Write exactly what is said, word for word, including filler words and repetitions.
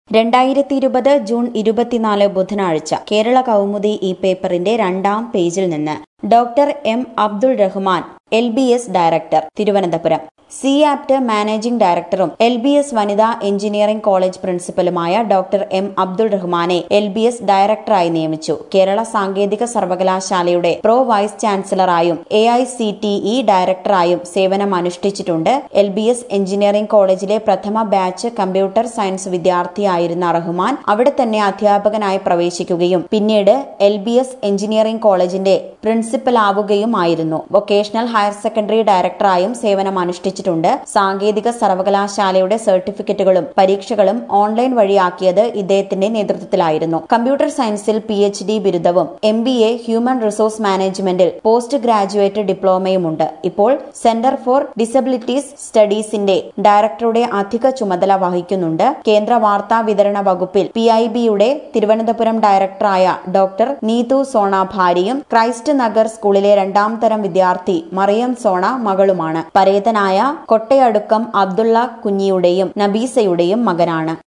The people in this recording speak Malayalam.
രണ്ടായിരത്തി ഇരുപത് ജൂൺ ഇരുപത്തിനാല് ബുധനാഴ്ച കേരള കൗമുദി ഈ പേപ്പറിന്റെ രണ്ടാം പേജിൽ നിന്ന് doctor M Abdul Rahman L B S director Thiruvananthapuram C apt managing ഡയറക്ടറും എൽ ബി എസ് വനിതാ എഞ്ചിനീയറിംഗ് കോളേജ് പ്രിൻസിപ്പലുമായ ഡോക്ടർ എം അബ്ദുൾ റഹ്മാനെ എൽ ബി എസ് ഡയറക്ടറായി നിയമിച്ചു. കേരള സാങ്കേതിക സർവകലാശാലയുടെ പ്രോ വൈസ് ചാൻസലറായും A I C T E ഡയറക്ടറായും സേവനം അനുഷ്ഠിച്ചിട്ടുണ്ട്. എൽ ബി എസ് എഞ്ചിനീയറിംഗ് കോളേജിലെ പ്രഥമ ബാച്ച് കമ്പ്യൂട്ടർ സയൻസ് വിദ്യാർത്ഥിയായിരുന്ന റഹ്മാൻ അവിടെ തന്നെ അധ്യാപകനായി പ്രവേശിക്കുകയും പിന്നീട് എൽ ബി എസ് എഞ്ചിനീയറിംഗ് കോളേജിന്റെ പ്രിൻസിപ്പലാവുകയുമായിരുന്നു. വൊക്കേഷണൽ ഹയർ സെക്കൻഡറി ഡയറക്ടറായും സേവനം അനുഷ്ഠിച്ചു. സാങ്കേതിക സർവകലാശാലയുടെ സർട്ടിഫിക്കറ്റുകളും പരീക്ഷകളും ഓൺലൈൻ വഴിയാക്കിയത് ഇദ്ദേഹത്തിന്റെ നേതൃത്വത്തിലായിരുന്നു. കമ്പ്യൂട്ടർ സയൻസിൽ പി എച്ച് ഡി ബിരുദവും M B A human resource മാനേജ്മെന്റിൽ പോസ്റ്റ് ഗ്രാജുവേറ്റ് ഡിപ്ലോമയുമുണ്ട്. ഇപ്പോൾ സെന്റർ ഫോർ ഡിസബിലിറ്റീസ് സ്റ്റഡീസിന്റെ ഡയറക്ടറുടെ അധിക ചുമതല വഹിക്കുന്നുണ്ട്. കേന്ദ്ര വാർത്താ വിതരണ വകുപ്പിൽ പി ഐ ബിയുടെ തിരുവനന്തപുരം ഡയറക്ടറായ ഡോക്ടർ നീതു സോണ ഭാര്യയും ക്രൈസ്റ്റ് നഗർ സ്കൂളിലെ രണ്ടാം തരം വിദ്യാർത്ഥി മറിയം സോണ മകളുമാണ്. പരേതനായ കൊട്ടയടുക്കം അബ്ദുള്ള കുഞ്ഞിയുടെയും നബീസയുടെയും മകനാണ്.